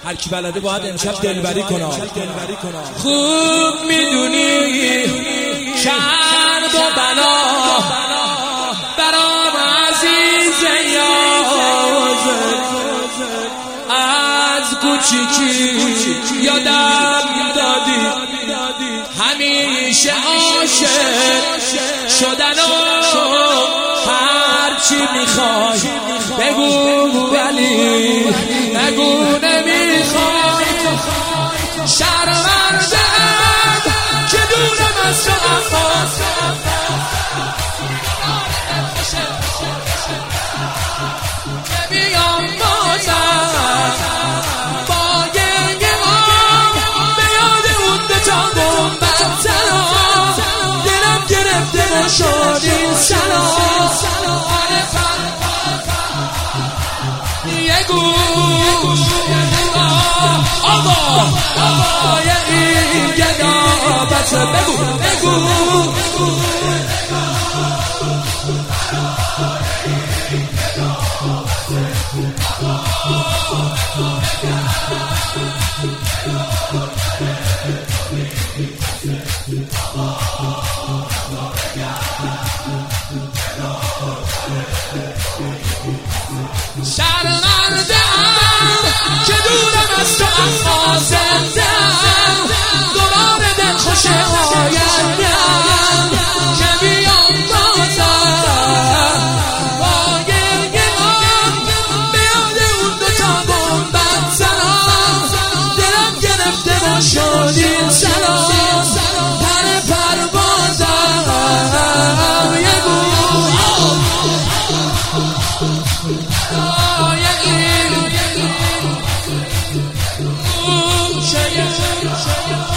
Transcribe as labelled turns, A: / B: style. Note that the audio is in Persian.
A: هر کی بلده باید امشب دلبری کنه. خوب میدونی شر و بلا برام عزیزه یازه، از کوچیکی یادم دادی همیشه عاشق شدن و هرچی میخوای بگو ولی نگو نمیخوای. شرمنده‌ام که دورم از تو افاس نمیام بازم با گنگ آم به یاد اون دوتا گنبد زنم، دلم گرفته و شد این سلام. یه گوش آقای این گدابت بگو شرمنده‌ام که دورم از تو اما زنده‌ام، دوباره دل خوش آینده‌ام که بیام بازم با گرگ آم به یاد اون دوتا گنبد زنم، دلم گرفته و شد این سلام. پر پروازم یه گوش